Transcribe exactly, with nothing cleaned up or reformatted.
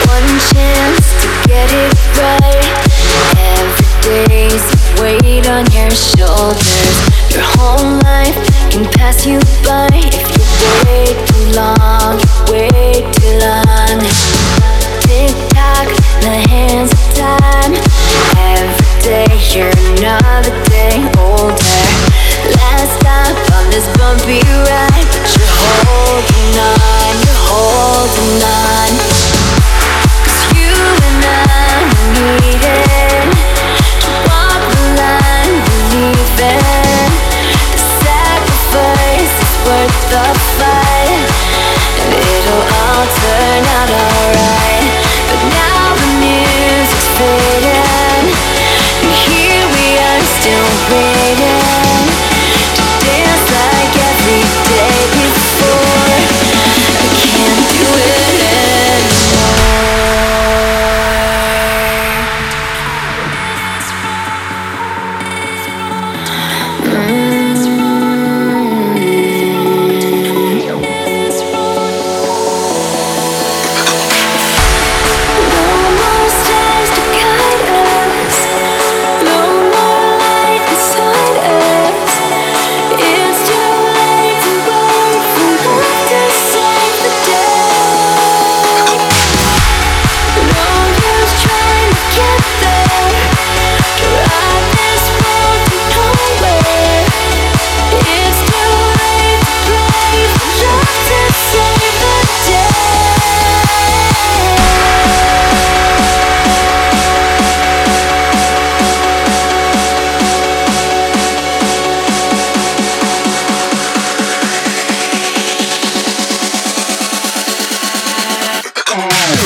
One chance to get it right. Every day's a weight on your shoulders. Your whole life can pass you by if you wait too long. You wait too long. Tick tock, the hands of time. Every day you're another day older. Last stop on this bumpy ride, but you're holding on, you're holding on. 'Cause you and I needed to walk the line, believing the sacrifice is worth the fight, and it'll all turn out alright. But now the music's fading, and here we are still waiting to dance like every day before. I can't do it anymore. Come on.